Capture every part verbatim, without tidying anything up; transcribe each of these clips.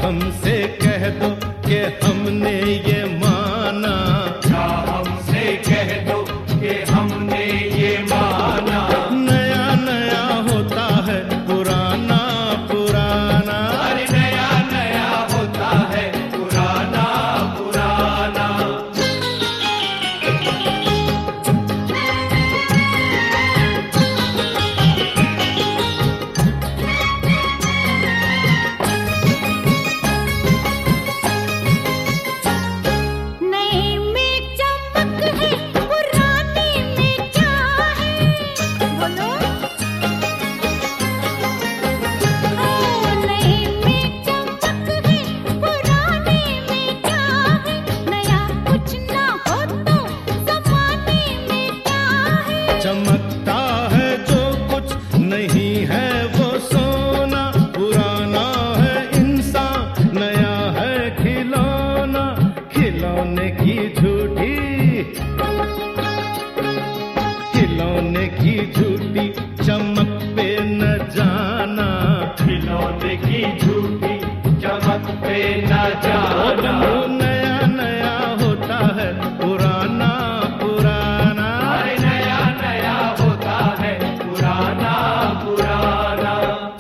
हमसे कह दो कि हमने ये माना, क्या हमसे कह दो कि हमने ये माना। नया नया होता है पुराना पुराना, अरे नया नया होता है पुराना पुराना। चमकता है जो कुछ नहीं है वो सोना, पुराना है इंसान नया है खिलौना, खिलौने की झूठी खिलौने की झूठी चमक पे न जाना, खिलौने की झूठी चमक पे न जाना। नया नया होता है पुराना पुराना, अरे नया नया होता है पुराना पुराना।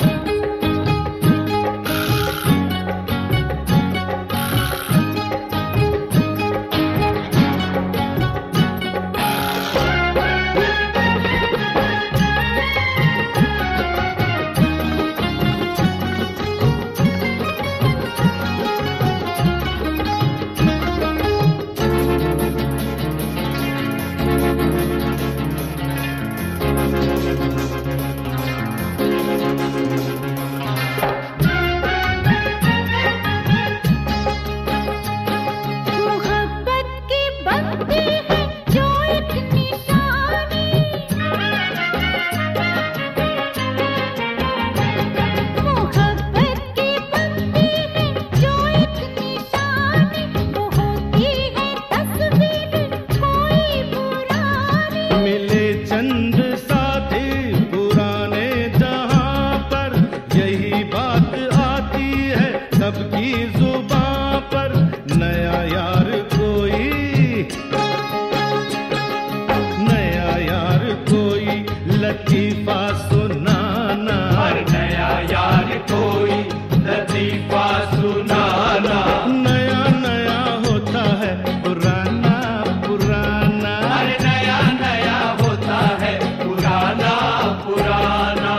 मिले चंद साथी पुराने जहां पर, यही बात आती है सबकी जुबां पर, नया यार कोई नया यार कोई लतीफा सुनाना, हर नया यार कोई लतीफा सुनाना। नया नया होता है पुराना पुराना, हर नया नया होता है पुराना पुराना।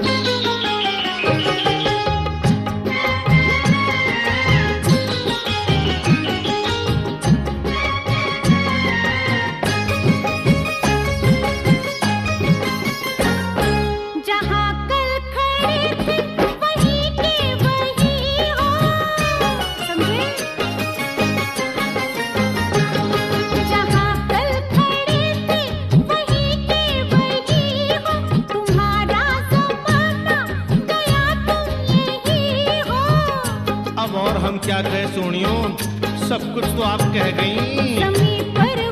जहाँ कल खड़े थे वहीं के वहीं हो, समझे? जहाँ कल खड़े थे वहीं के वहीं हो, तुम्हारा ज़माना गया तुम यही हो। अब और हम क्या कहें सोनियो, सब कुछ तो आप कह गई। ज़मीं पर